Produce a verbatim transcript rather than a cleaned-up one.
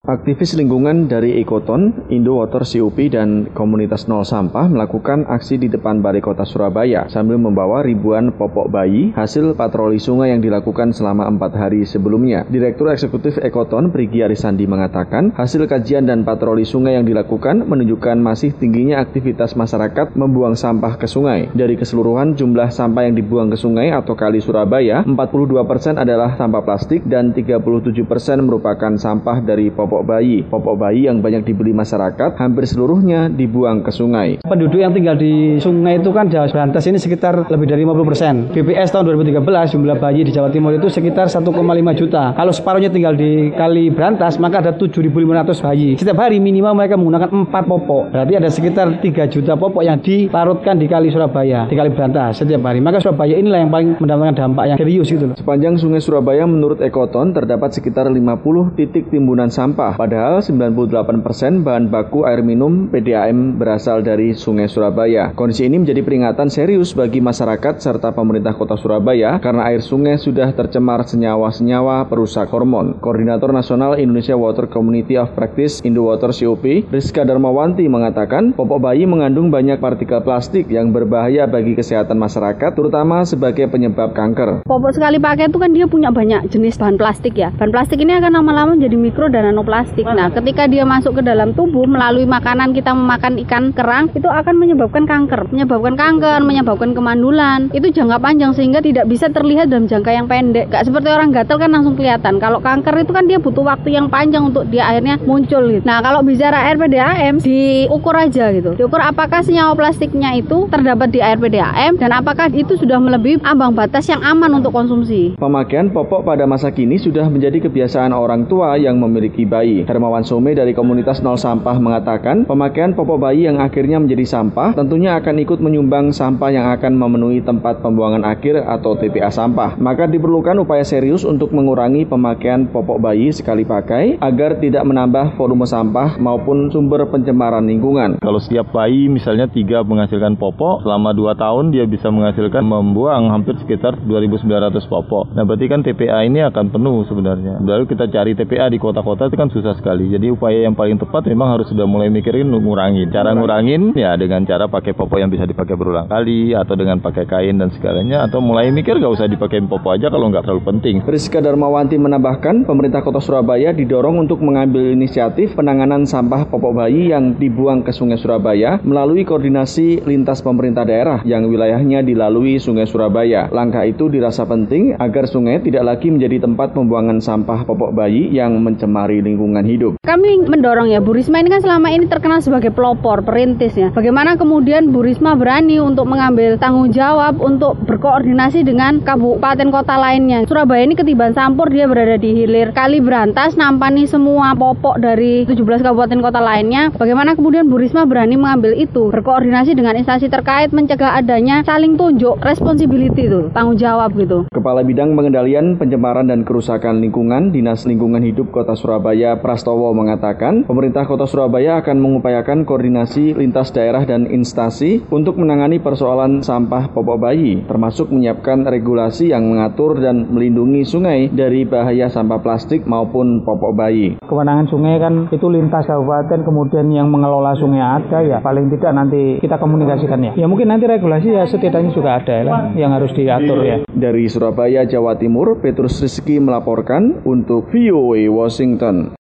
Aktivis lingkungan dari Ekoton, Indo Water C O P dan komunitas Nol Sampah melakukan aksi di depan Balai Kota Surabaya sambil membawa ribuan popok bayi hasil patroli sungai yang dilakukan selama empat hari sebelumnya. Direktur Eksekutif Ekoton, Prigi Arisandi mengatakan, hasil kajian dan patroli sungai yang dilakukan menunjukkan masih tingginya aktivitas masyarakat membuang sampah ke sungai. Dari keseluruhan jumlah sampah yang dibuang ke sungai atau kali Surabaya, empat puluh dua persen adalah sampah plastik dan tiga puluh tujuh persen merupakan sampah dari popok bayi. Popok bayi yang banyak dibeli masyarakat hampir seluruhnya dibuang ke sungai. Penduduk yang tinggal di sungai itu kan Jawa Berantas ini sekitar lebih dari lima puluh persen. B P S tahun dua ribu tiga belas jumlah bayi di Jawa Timur itu sekitar satu koma lima juta. Kalau separuhnya tinggal di Kali Berantas maka ada tujuh ribu lima ratus bayi. Setiap hari minimal mereka menggunakan empat popok. Berarti ada sekitar tiga juta popok yang dilarutkan di Kali Surabaya, di Kali Berantas setiap hari. Maka Surabaya inilah yang paling mendapatkan dampak yang serius gitu loh. Sepanjang Sungai Surabaya menurut Ekoton terdapat sekitar lima puluh titik timbunan sampah. Padahal sembilan puluh delapan persen bahan baku air minum P D A M berasal dari Sungai Surabaya. Kondisi ini menjadi peringatan serius bagi masyarakat serta pemerintah Kota Surabaya karena air sungai sudah tercemar senyawa-senyawa perusak hormon. Koordinator Nasional Indonesia Water Community of Practice Indo Water C O P, Rizka Darmawanti mengatakan, popok bayi mengandung banyak partikel plastik yang berbahaya bagi kesehatan masyarakat, terutama sebagai penyebab kanker. Popok sekali pakai itu kan dia punya banyak jenis bahan plastik ya. Bahan plastik ini akan lama-lama menjadi mikro dan nanoplastik. Nah, ketika dia masuk ke dalam tubuh melalui makanan, kita memakan ikan kerang, itu akan menyebabkan kanker, menyebabkan kanker, menyebabkan kemandulan. Itu jangka panjang sehingga tidak bisa terlihat dalam jangka yang pendek. Gak seperti orang gatal kan langsung kelihatan. Kalau kanker itu kan dia butuh waktu yang panjang untuk dia akhirnya muncul gitu. Nah, kalau bicara air P D A M diukur aja gitu. Diukur apakah senyawa plastiknya itu terdapat di air P D A M dan apakah itu sudah melebihi ambang batas yang aman untuk konsumsi. Pemakaian popok pada masa kini sudah menjadi kebiasaan orang tua yang memiliki bayi. Hermawan Some dari komunitas Nol Sampah mengatakan, pemakaian popok bayi yang akhirnya menjadi sampah tentunya akan ikut menyumbang sampah yang akan memenuhi tempat pembuangan akhir atau T P A sampah. Maka diperlukan upaya serius untuk mengurangi pemakaian popok bayi sekali pakai agar tidak menambah volume sampah maupun sumber pencemaran lingkungan. Kalau setiap bayi misalnya tiga menghasilkan popok, selama dua tahun dia bisa menghasilkan membuang hampir sekitar dua ribu sembilan ratus popok. Nah berarti kan T P A ini akan penuh sebenarnya. Lalu kita cari T P A di kota-kota itu kan susah sekali. Jadi upaya yang paling tepat memang harus sudah mulai mikirin ngurangin. Cara ngurangin ya dengan cara pakai popok yang bisa dipakai berulang kali atau dengan pakai kain dan segalanya, atau mulai mikir gak usah dipakai popok aja kalau nggak terlalu penting. Rizka Darmawanti menambahkan, pemerintah Kota Surabaya didorong untuk mengambil inisiatif penanganan sampah popok bayi yang dibuang ke Sungai Surabaya melalui koordinasi lintas pemerintah daerah yang wilayahnya dilalui Sungai Surabaya. Langkah itu dirasa penting agar sungai tidak lagi menjadi tempat pembuangan sampah popok bayi yang mencemari lingkungan hidup. Kami mendorong ya, Bu Risma ini kan selama ini terkenal sebagai pelopor, perintis ya. Bagaimana kemudian Bu Risma berani untuk mengambil tanggung jawab untuk berkoordinasi dengan kabupaten kota lainnya. Surabaya ini ketiban campur, dia berada di hilir Kali Berantas, nampani semua popok dari tujuh belas kabupaten kota lainnya. Bagaimana kemudian Bu Risma berani mengambil itu, berkoordinasi dengan instansi terkait mencegah adanya saling tunjuk responsibility itu, tanggung jawab gitu. Kepala Bidang Pengendalian Pencemaran dan Kerusakan Lingkungan Dinas Lingkungan Hidup Kota Surabaya Prastowo mengatakan, pemerintah Kota Surabaya akan mengupayakan koordinasi lintas daerah dan instansi untuk menangani persoalan sampah popok bayi, termasuk menyiapkan regulasi yang mengatur dan melindungi sungai dari bahaya sampah plastik maupun popok bayi. Kewenangan sungai kan itu lintas kabupaten, kemudian yang mengelola sungai ada ya, paling tidak nanti kita komunikasikan ya. Ya mungkin nanti regulasi ya setidaknya juga ada lah yang harus diatur ya. Dari Surabaya, Jawa Timur, Petrus Rizky melaporkan untuk V O A Washington.